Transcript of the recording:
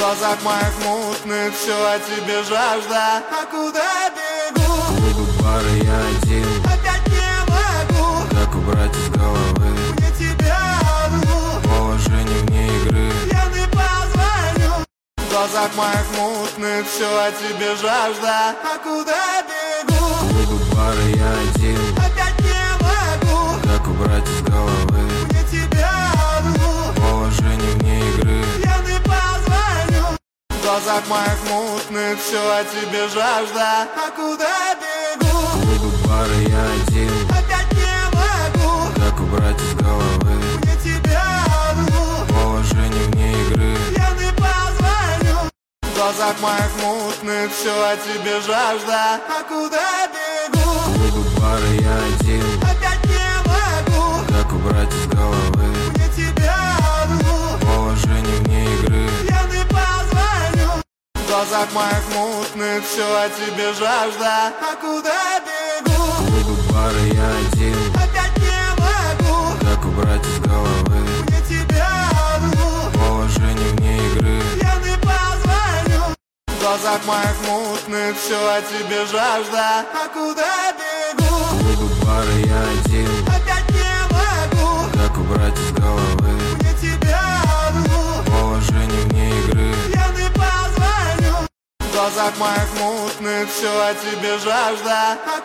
глазах моих мутных все о тебе жажда. А куда бегу? Клубы, бары, я один. Опять не могу. Как убрать из головы Мне тебя одну. положение вне игры. Пьяный позвоню. В глазах моих мутных все о тебе жажда. А куда бегу? Клубы, бары, я один. Опять не могу. Как убрать из головы Мне тебя одну. положение вне игры. Пьяный позвоню. В глазах моих мутных все о тебе жажда. А куда бегу? Клубы, бары, я один. Опять не могу. Как убрать из головы Мне тебя одну. положение вне игры. Пьяный позвоню. В глазах моих мутных все о тебе жажда. А куда бегу? Клубы, бары, я один. Опять не могу. Как убрать из головы Мне тебя одну. положение вне игры. Пьяный позвоню. В глазах моих мутных все о тебе жажда. А куда бегу? Клубы, бары, я один. Опять не могу. Как убрать из головы Мне тебя одну. положение вне игры. Пьяный позвоню. В глазах моих мутных все о тебе жажда. А куда бегу? Клубы, бары, я один. Опять не могу. Как убрать из головы Мне тебя одну. положение вне игры. Пьяный позвоню. В глазах моих мутных все о тебе жажда.